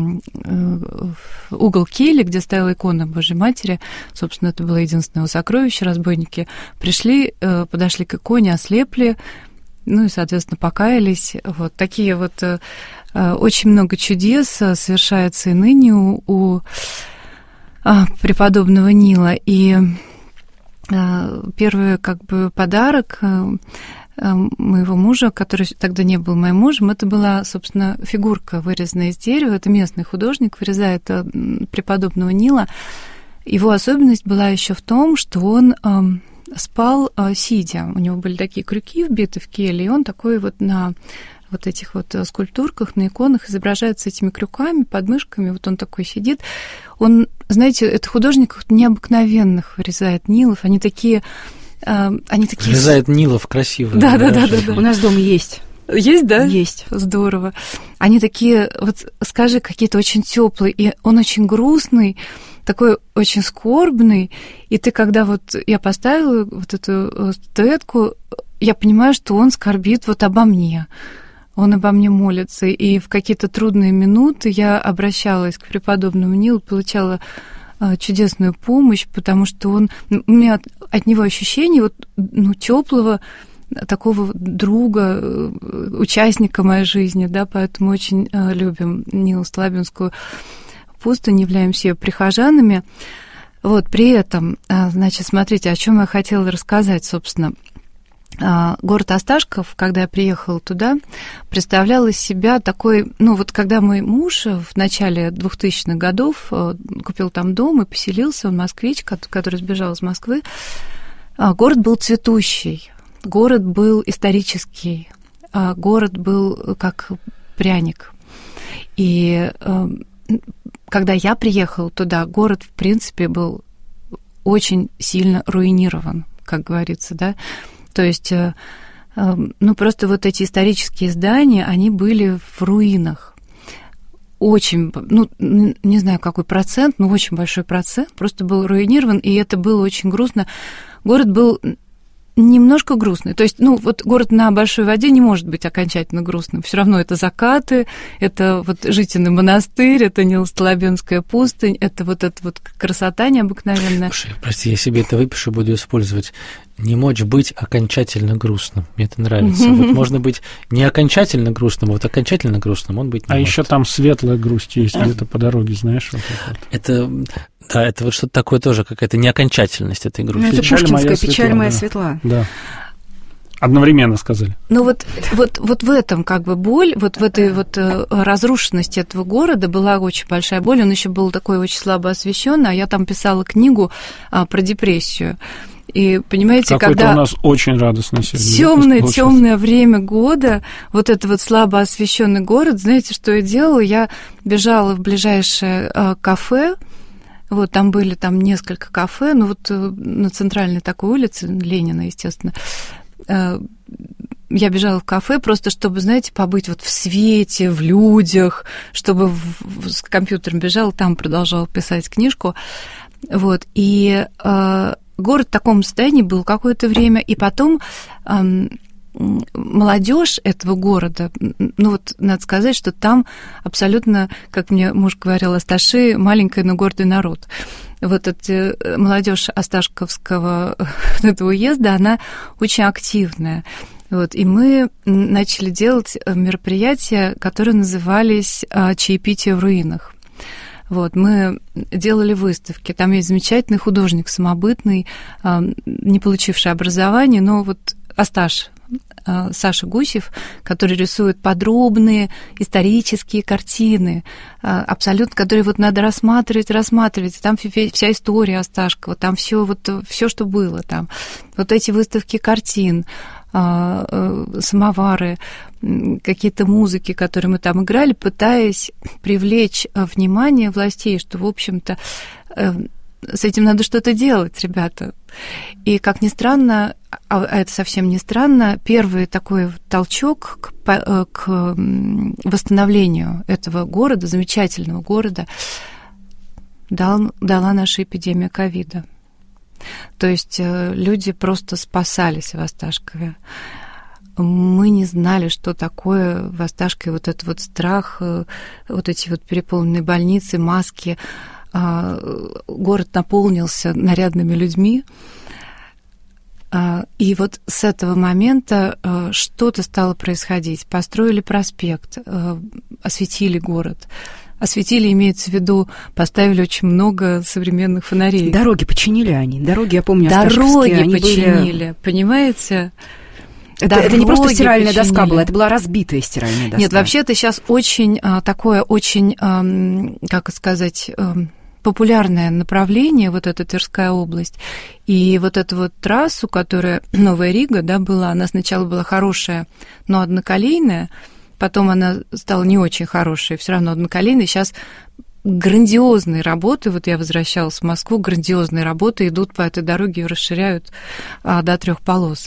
угол кельи, где стояла икона Божьей Матери. Собственно, это было единственное его сокровище. Разбойники пришли, подошли к иконе, ослепли, ну и, соответственно, покаялись. Вот такие вот очень много чудес совершается и ныне у, у преподобного Нила. И первый как бы подарок моего мужа, который тогда не был моим мужем, это была, собственно, фигурка, вырезанная из дерева. Это местный художник вырезает преподобного Нила. Его особенность была еще в том, что он спал сидя. У него были такие крюки вбиты в келье, и он такой вот на вот этих вот скульптурках, на иконах изображается этими крюками, подмышками, вот он такой сидит. Он, знаете, это художник необыкновенных вырезает Нилов, они такие... Они такие... Вырезает Нилов красиво. Да, да, да, да, да. У нас дома есть. Есть, да? Есть. Здорово. Они такие, вот скажи, какие-то очень теплые, и он очень грустный, такой очень скорбный, и ты, когда вот я поставила вот эту статуэтку, я понимаю, что он скорбит вот обо мне, он обо мне молится, и в какие-то трудные минуты я обращалась к преподобному Нилу, получала чудесную помощь, потому что он, у меня от, от него ощущение вот, ну, теплого такого друга, участника моей жизни, да, поэтому очень любим Нилу Столобинскую пустынь, являемся ее прихожанами. Вот, при этом, значит, смотрите, о чем я хотела рассказать, собственно. Город Осташков, когда я приехала туда, представлял из себя такой, ну вот когда мой муж в начале двухтысячных годов купил там дом и поселился, он москвич, который сбежал из Москвы, город был цветущий. Город был исторический, город был как пряник. И когда я приехала туда, город, в принципе, был очень сильно руинирован, как говорится, да. То есть, ну, просто вот эти исторические здания, они были в руинах. Очень, ну, не знаю, какой процент, но очень большой процент просто был руинирован, и это было очень грустно. Город был немножко грустный. То есть, ну, вот город на большой воде не может быть окончательно грустным. Все равно это закаты, это вот Житиный монастырь, это Нила Столобинская пустынь, это вот эта вот красота необыкновенная. Слушай, прости, я себе это выпишу, буду использовать. Не мочь быть окончательно грустным. Мне это нравится. Вот можно быть не окончательно грустным, а вот окончательно грустным он быть не а может. А еще там светлая грусть есть где-то по дороге, знаешь? Вот это, это, да, это вот что-то такое тоже, какая-то неокончательность этой грусти. Ну, это печаль пушкинская моя печаль светла, моя да. светла. Да. Одновременно сказали. Ну вот, вот, вот в этом как бы боль, вот в этой вот разрушенности этого города была очень большая боль. Он еще был такой очень слабо освещенный, а я там писала книгу а, про депрессию. И понимаете, какой-то когда у нас очень радостный темное, темное время года, вот этот вот слабо освещенный город, знаете, что я делала? Я бежала в ближайшее а, кафе. Вот там были там несколько кафе, ну вот на центральной такой улице, Ленина, естественно. Я бежала в кафе просто, чтобы, знаете, побыть вот в свете, в людях, чтобы в, в, с компьютером бежала, там продолжала писать книжку. Вот. И э, город в таком состоянии был какое-то время, и потом э, молодежь этого города, ну вот надо сказать, что там абсолютно, как мне муж говорил, Асташи маленький, но гордый народ. Вот эта молодежь Осташковского этого уезда, она очень активная. Вот, и мы начали делать мероприятия, которые назывались «Чаепитие в руинах». Вот, мы делали выставки. Там есть замечательный художник самобытный, не получивший образование, но вот Асташ, Саша Гусев, который рисует подробные исторические картины, абсолютно, которые вот надо рассматривать, рассматривать. Там вся история Осташкова, там все вот все, что было там. Вот эти выставки картин, самовары, какие-то музыки, которые мы там играли, пытаясь привлечь внимание властей, что, в общем-то, с этим надо что-то делать, ребята. И, как ни странно, а это совсем не странно, первый такой толчок к, к восстановлению этого города, замечательного города, дал, дала наша эпидемия ковида. То есть люди просто спасались в Осташкове. Мы не знали, что такое в Осташкове вот этот вот страх, вот эти вот переполненные больницы, маски. Город наполнился нарядными людьми. И вот с этого момента что-то стало происходить. Построили проспект, осветили город. Осветили, имеется в виду, поставили очень много современных фонарей. Дороги починили они. Дороги, я помню, Дороги они починили, были... понимаете? Это, это не просто стиральная починили. доска была, это была разбитая стиральная доска. Нет, вообще это сейчас очень такое, очень, как сказать... популярное направление, вот эта Тверская область, и вот эту вот трассу, которая Новая Рига, да, была, она сначала была хорошая, но одноколейная, потом она стала не очень хорошей, все равно одноколейной, сейчас грандиозные работы, вот я возвращалась в Москву, грандиозные работы идут по этой дороге и расширяют а, до трех полос.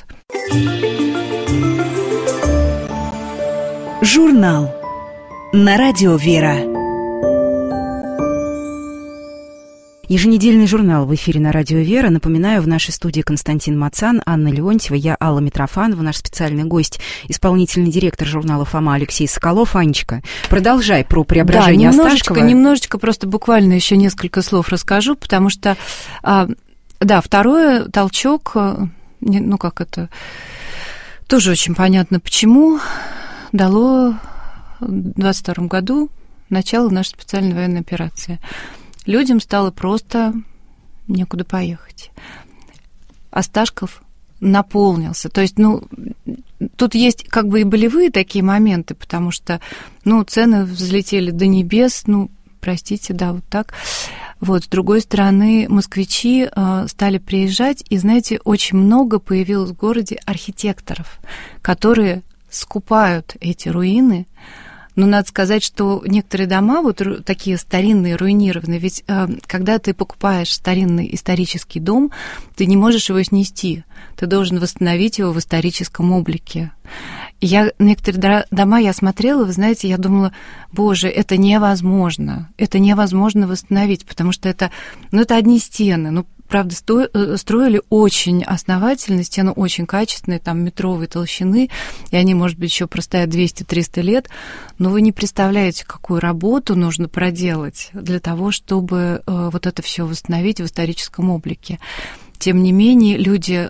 Журнал на радио «Вера». Еженедельный журнал в эфире на радио «Вера». Напоминаю, в нашей студии Константин Мацан, Анна Леонтьева, я Алла Митрофанова, наш специальный гость, исполнительный директор журнала «Фома» Алексей Соколов. Анечка, продолжай про преображение да, немножечко, Осташкова. немножечко, просто буквально еще несколько слов расскажу, потому что, да, второе, толчок, ну как это, тоже очень понятно, почему дало в двадцать втором году начало нашей специальной военной операции. Людям стало просто некуда поехать. Осташков наполнился. То есть, ну, тут есть как бы и болевые такие моменты, потому что, ну, цены взлетели до небес, ну, простите, да, вот так. Вот, с другой стороны, москвичи э, стали приезжать, и, знаете, очень много появилось в городе архитекторов, которые скупают эти руины. Но надо сказать, что некоторые дома, вот такие старинные, руинированные, ведь э, когда ты покупаешь старинный исторический дом, ты не можешь его снести, ты должен восстановить его в историческом облике. И я некоторые дома я смотрела, вы знаете, я думала, боже, это невозможно, это невозможно восстановить, потому что это, ну, это одни стены, ну, правда, строили очень основательно, стены очень качественные, там метровой толщины, и они, может быть, еще простоят двести-триста лет, но вы не представляете, какую работу нужно проделать для того, чтобы вот это все восстановить в историческом облике. Тем не менее, люди...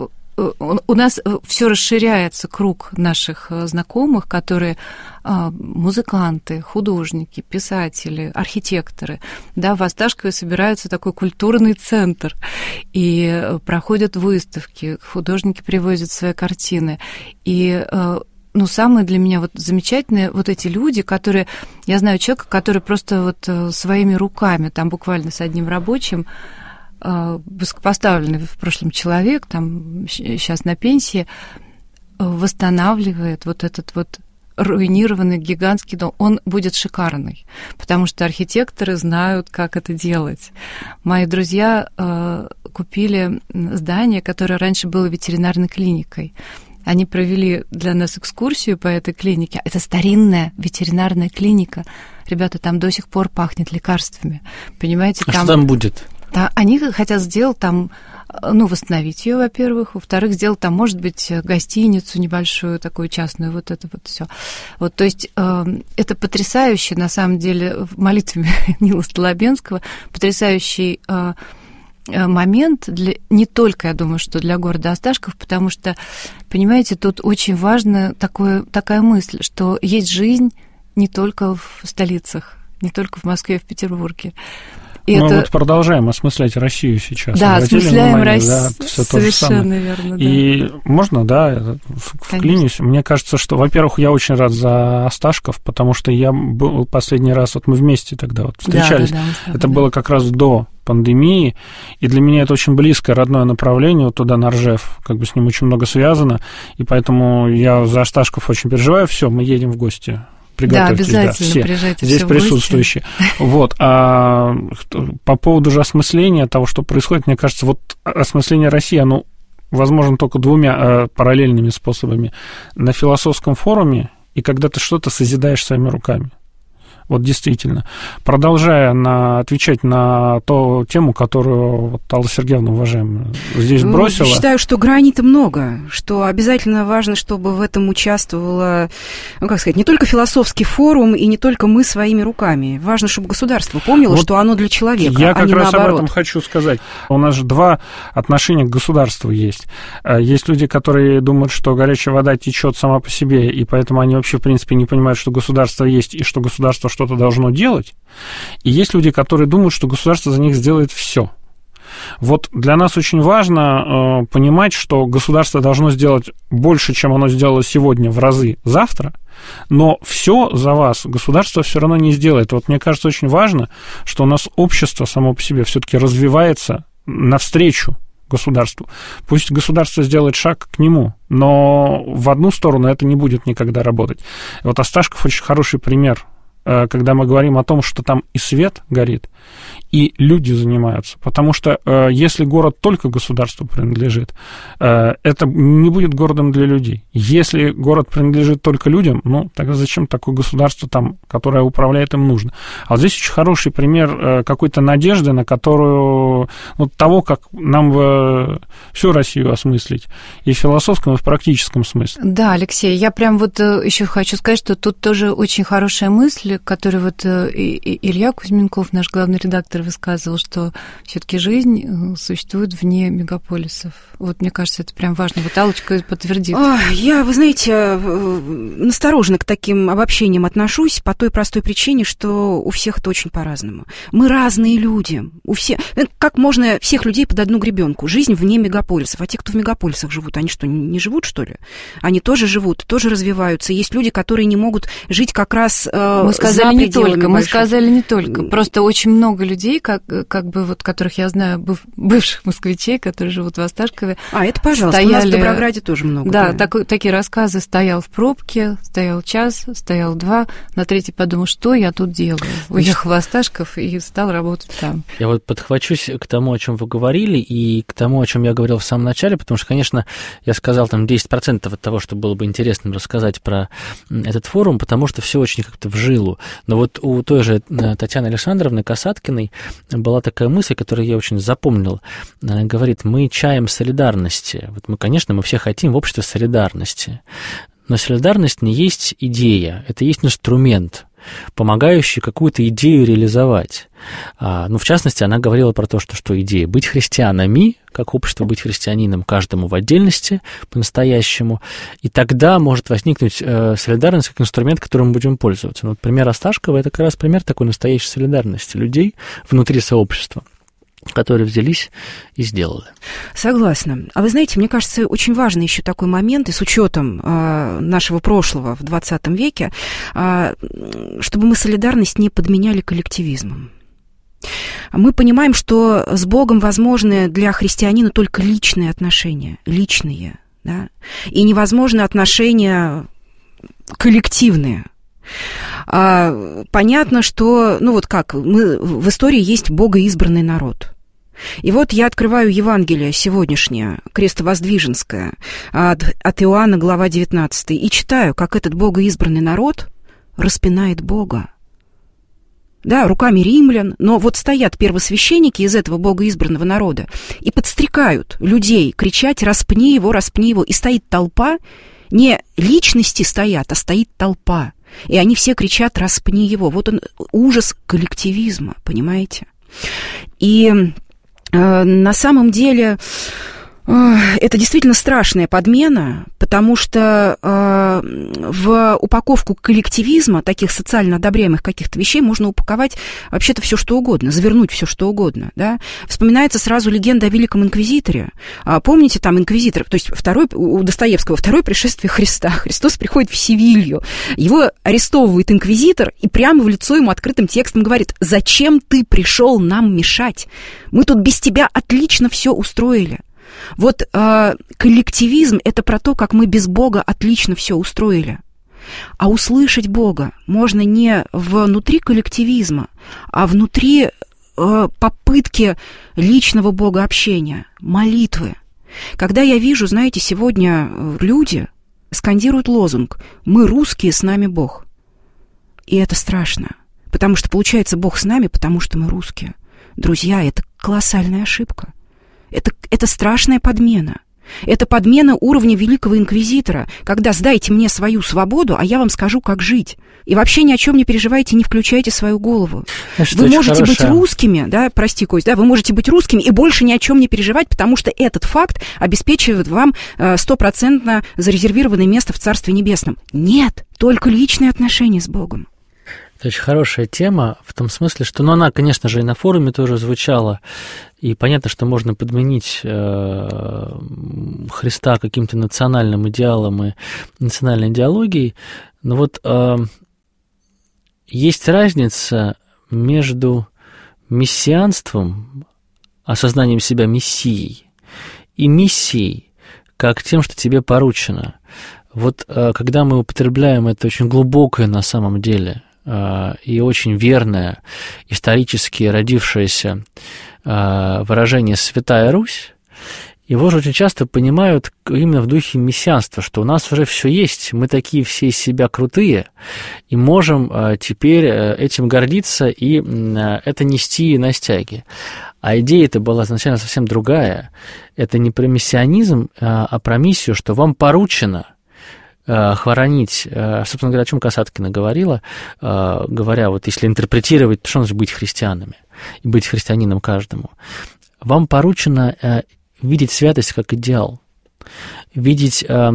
У нас все расширяется круг наших знакомых, которые музыканты, художники, писатели, архитекторы. Да, в Осташкове собирается такой культурный центр, и проходят выставки, художники привозят свои картины. И ну, самое для меня вот замечательное, вот эти люди, которые... Я знаю человека, который просто вот своими руками, там буквально с одним рабочим, высокопоставленный в прошлом человек, там сейчас на пенсии, восстанавливает вот этот вот руинированный гигантский дом. Он будет шикарный, потому что архитекторы знают, как это делать. Мои друзья э, купили здание, которое раньше было ветеринарной клиникой. Они провели для нас экскурсию по этой клинике. Это старинная ветеринарная клиника. Ребята, там до сих пор пахнет лекарствами. Понимаете? А там... что там будет? Да, они хотят сделать там, ну, восстановить ее, во-первых, во-вторых, сделать там, может быть, гостиницу небольшую, такую частную, вот это вот все. Вот, то есть э, это потрясающе, на самом деле, в молитве Нила Столобенского, потрясающий э, момент, для, не только, я думаю, что для города Осташков, потому что, понимаете, тут очень важна такое, такая мысль, что есть жизнь не только в столицах, не только в Москве, в Петербурге. И Мы это... вот продолжаем осмыслять Россию сейчас. Да, Обратили осмысляем внимание, Россию. Да, все совершенно верно, да. И можно, да, вклинюсь. Мне кажется, что, во-первых, я очень рад за Осташков, потому что я был последний раз, вот мы вместе тогда вот встречались, да, да, да, это да. было как раз до пандемии, и для меня это очень близкое, родное направление, вот туда, на Ржев, как бы с ним очень много связано, и поэтому я за Осташков очень переживаю. Все, мы едем в гости. Приготовьтесь, да, обязательно, да, все здесь присутствующие. Вот. А по поводу же осмысления того, что происходит, мне кажется, вот осмысление России, оно возможно только двумя а, параллельными способами. На философском форуме и когда ты что-то созидаешь своими руками. Вот действительно. Продолжая на, отвечать на ту тему, которую вот Алла Сергеевна, уважаемая, здесь бросила. Я считаю, что граней-то много, что обязательно важно, чтобы в этом участвовало, ну, как сказать, не только философский форум и не только мы своими руками. Важно, чтобы государство помнило, вот что оно для человека, я а как не раз наоборот. Об этом хочу сказать. У нас же два отношения к государству есть. Есть люди, которые думают, что горячая вода течет сама по себе, и поэтому они вообще, в принципе, не понимают, что государство есть и что государство что-то должно делать. И есть люди, которые думают, что государство за них сделает все. Вот для нас очень важно э, понимать, что государство должно сделать больше, чем оно сделало сегодня, в разы завтра, но все за вас государство все равно не сделает. Вот мне кажется, очень важно, что у нас общество само по себе все-таки развивается навстречу государству. Пусть государство сделает шаг к нему, но в одну сторону это не будет никогда работать. И вот Осташков очень хороший пример когда мы говорим о том, что там и свет горит, и люди занимаются. Потому что если город только государству принадлежит, это не будет городом для людей. Если город принадлежит только людям, ну, тогда зачем такое государство там, которое управляет им, нужно? А вот здесь очень хороший пример какой-то надежды, на которую, ну, того, как нам в всю Россию осмыслить, и в философском, и в практическом смысле. Да, Алексей, я прям вот еще хочу сказать, что тут тоже очень хорошая мысль, которую вот Илья Кузьменков, наш главный редактор, высказывал, что все-таки жизнь существует вне мегаполисов. Вот мне кажется, это прям важно. Вот Аллочка подтвердит. Я, вы знаете, настороженно к таким обобщениям отношусь по той простой причине, что у всех это очень по-разному. Мы разные люди. У всех... Как можно всех людей под одну гребенку? Жизнь вне мегаполисов. А те, кто в мегаполисах живут, они что, не живут, что ли? Они тоже живут, тоже развиваются. Есть люди, которые не могут жить как раз э, мы сказали за не только, больших. Мы сказали не только. Просто очень много людей, как, как бы вот, которых я знаю, быв, бывших москвичей, которые живут в Осташкове. А, это пожалуйста. Стояли... У нас в Доброграде тоже много. Да, да. Так, такие рассказы. Стоял в пробке, стоял час, стоял два, на третий подумал, что я тут делаю. Уехал в Осташков и стал работать там. Я вот подхвачусь к тому, о чем вы говорили, и к тому, о чем я говорил в самом начале, потому что, конечно, я сказал там десять процентов от того, что было бы интересно рассказать про этот форум, потому что все очень как-то в жилу. Но вот у той же Татьяны Александровны Касаткиной была такая мысль, которую я очень запомнил. Она говорит, мы чаем солидарности. Вот мы, конечно, мы все хотим в обществе солидарности. Но солидарность не есть идея, это есть инструмент, помогающий какую-то идею реализовать. А, ну, в частности, она говорила про то, что, что идея быть христианами, как общество быть христианином каждому в отдельности, по-настоящему, и тогда может возникнуть э, солидарность как инструмент, которым мы будем пользоваться. Ну, вот пример Осташкова – это как раз пример такой настоящей солидарности людей внутри сообщества, которые взялись и сделали. Согласна. А вы знаете, мне кажется, очень важный еще такой момент, и с учетом э, нашего прошлого в двадцатом веке, э, чтобы мы солидарность не подменяли коллективизмом. Мы понимаем, что с Богом возможны для христианина только личные отношения, личные, да, и невозможны отношения коллективные. А, понятно, что, ну вот как, мы, в истории есть богоизбранный народ. И вот я открываю Евангелие сегодняшнее, крестовоздвиженское, от, от Иоанна, глава девятнадцатая, и читаю, как этот богоизбранный народ распинает Бога. Да, руками римлян, но вот стоят первосвященники из этого богоизбранного народа и подстрекают людей кричать «распни его, распни его», и стоит толпа, не личности стоят, а стоит толпа. И они все кричат «распни его». Вот он, ужас коллективизма, понимаете? И э, на самом деле э, это действительно страшная подмена, потому что э, в упаковку коллективизма, таких социально одобряемых каких-то вещей, можно упаковать вообще-то все что угодно, завернуть все что угодно. Да? Вспоминается сразу легенда о Великом Инквизиторе. А, помните, там инквизитор, то есть второй, у Достоевского второе пришествие Христа. Христос приходит в Севилью, его арестовывает инквизитор и прямо в лицо ему открытым текстом говорит: «Зачем ты пришел нам мешать? Мы тут без тебя отлично все устроили». Вот э, коллективизм – это про то, как мы без Бога отлично все устроили. А услышать Бога можно не внутри коллективизма, а внутри э, попытки личного богообщения, молитвы. Когда я вижу, знаете, сегодня люди скандируют лозунг «Мы русские, с нами Бог». И это страшно, потому что получается Бог с нами, потому что мы русские. Друзья, это колоссальная ошибка. Это, это страшная подмена. Это подмена уровня великого инквизитора, когда сдайте мне свою свободу, а я вам скажу, как жить. И вообще ни о чем не переживайте, не включайте свою голову. Значит, вы можете хорошая. быть русскими, да, прости, Кость, да, вы можете быть русскими и больше ни о чем не переживать, потому что этот факт обеспечивает вам стопроцентно зарезервированное место в Царстве Небесном. Нет, только личные отношения с Богом. Это очень хорошая тема в том смысле, что, ну, она, конечно же, и на форуме тоже звучала, и понятно, что можно подменить э, Христа каким-то национальным идеалом и национальной идеологией, но вот э, есть разница между мессианством, осознанием себя мессией, и миссией, как тем, что тебе поручено. Вот э, когда мы употребляем это очень глубокое на самом деле и очень верное, исторически родившееся выражение «Святая Русь», его же очень часто понимают именно в духе мессианства, что у нас уже все есть, мы такие все из себя крутые, и можем теперь этим гордиться и это нести на стяге. А идея-то была изначально совсем другая. Это не про мессианизм, а про миссию, что вам поручено хоронить, собственно говоря, о чем Касаткина говорила, говоря, вот если интерпретировать, что значит быть христианами и быть христианином каждому, вам поручено видеть святость как идеал, видеть э,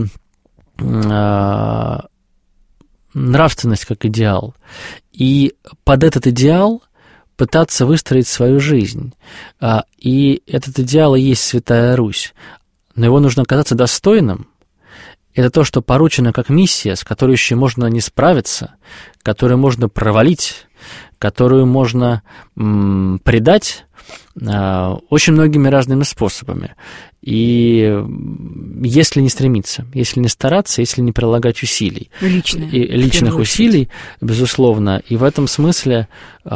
э, нравственность как идеал, и под этот идеал пытаться выстроить свою жизнь. И этот идеал и есть Святая Русь. Но его нужно оказаться достойным. Это то, что поручено как миссия, с которой еще можно не справиться, которую можно провалить, которую можно м, предать э, очень многими разными способами. И если не стремиться, если не стараться, если не прилагать усилий, Личное, и, личных усилий, безусловно, и в этом смысле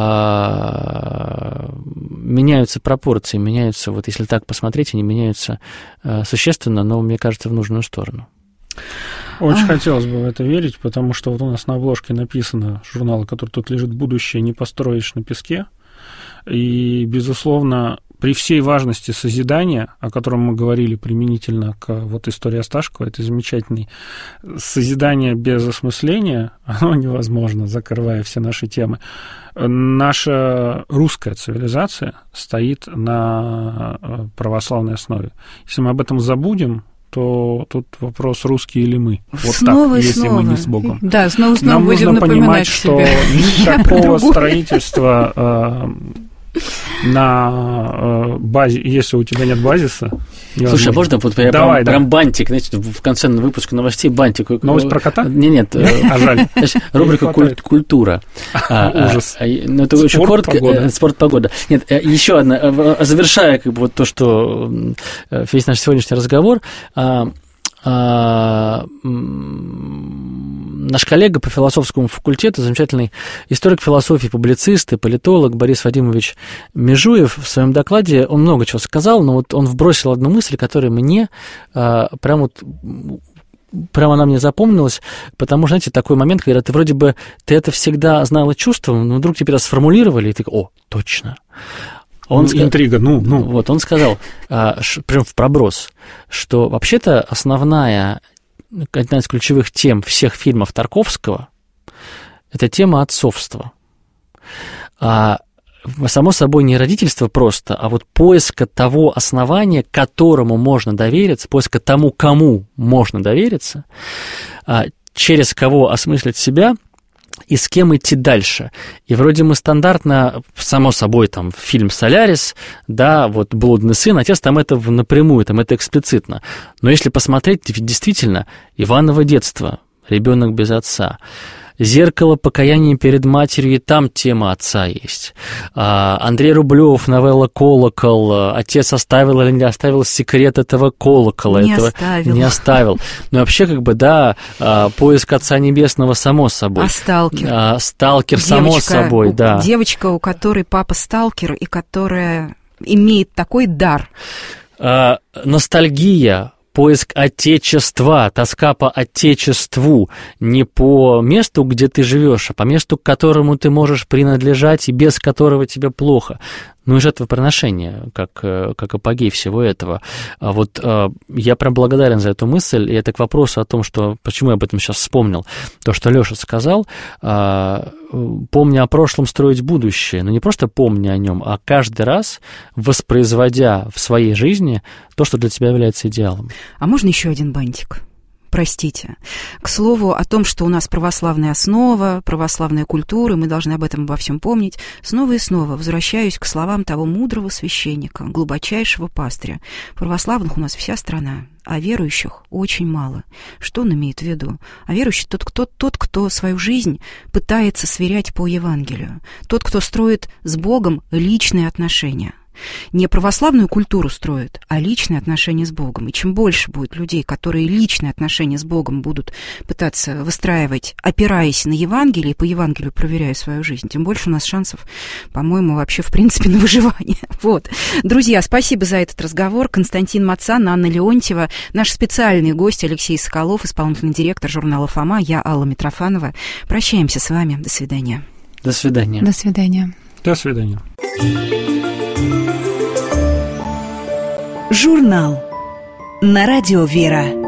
э, меняются пропорции, меняются, вот если так посмотреть, они меняются э, существенно, но, мне кажется, в нужную сторону. Очень а. хотелось бы в это верить, потому что вот у нас на обложке написано журнала, который тут лежит, «Будущее не построишь на песке». И, безусловно, при всей важности созидания, о котором мы говорили применительно к вот истории Осташкова, это замечательный, созидание без осмысления, оно невозможно, закрывая все наши темы. Наша русская цивилизация стоит на православной основе. Если мы об этом забудем, то тут вопрос, русские или мы. Вот снова так, и если снова. мы не с Богом. Да, снова и снова Нам будем нужно понимать, себе. что никакого строительства э, на э, базе, если у тебя нет базиса, невозможно. Слушай, а можно вот я Давай, прям, да. прям бантик, знаете, в конце выпуска новостей бантик. Новость про кота? Не, нет. А жаль. Рубрика «Культура». Ужас. Ну, это очень коротко. Спорт-погода. Нет, еще одна. Завершая как бы вот то, что весь наш сегодняшний разговор, наш коллега по философскому факультету, замечательный историк философии, публицист и политолог Борис Вадимович Межуев в своем докладе, он много чего сказал, но вот он вбросил одну мысль, которая мне прям вот прямо она мне запомнилась, потому что, знаете, такой момент, когда ты вроде бы, ты это всегда знал и чувствовал, но вдруг тебе это сформулировали, и ты, о, точно. Он ну, интрига, ну, ну. Вот, он сказал, а, ш, прям в проброс, что вообще-то основная, одна из ключевых тем всех фильмов Тарковского – это тема отцовства. А, само собой, не родительство просто, а вот поиска того основания, которому можно довериться, поиска тому, кому можно довериться, а, через кого осмыслить себя – и с кем идти дальше. И вроде мы стандартно, само собой, там, фильм «Солярис», да, вот «Блудный сын», отец там это напрямую, там это эксплицитно. Но если посмотреть, ведь действительно, Иваново детство, ребенок без отца, «Зеркало покаяния перед матерью», и там тема отца есть. Андрей Рублев, новелла «Колокол», отец оставил или не оставил секрет этого колокола. Не этого оставил. Не оставил. Но вообще, как бы, да, поиск Отца Небесного, само собой. А сталкер? А, сталкер, девочка, само собой, да. Девочка, у которой папа сталкер, и которая имеет такой дар. А, ностальгия. Поиск отечества, тоска по отечеству, не по месту, где ты живешь, а по месту, к которому ты можешь принадлежать и без которого тебе плохо. Ну и жертвоприношение, как, как апогей всего этого. А вот а, я прям благодарен за эту мысль, и это к вопросу о том, что, почему я об этом сейчас вспомнил, то, что Лёша сказал, а, помня о прошлом, строить будущее, но не просто помня о нем, а каждый раз воспроизводя в своей жизни то, что для тебя является идеалом. А можно еще один бантик? Простите. К слову о том, что у нас православная основа, православная культура, мы должны об этом обо всем помнить, снова и снова возвращаюсь к словам того мудрого священника, глубочайшего пастыря. Православных у нас вся страна, а верующих очень мало. Что он имеет в виду? А верующий тот, кто, тот, кто свою жизнь пытается сверять по Евангелию, тот, кто строит с Богом личные отношения. не православную культуру строят, а личные отношения с Богом. И чем больше будет людей, которые личные отношения с Богом будут пытаться выстраивать, опираясь на Евангелие, по Евангелию проверяя свою жизнь, тем больше у нас шансов, по-моему, вообще, в принципе, на выживание. Вот. Друзья, спасибо за этот разговор. Константин Мацан, Анна Леонтьева, наш специальный гость Алексей Соколов, исполнительный директор журнала «Фома», я Алла Митрофанова. Прощаемся с вами. До свидания. До свидания. До свидания. До свидания. Журнал на радио «Вера».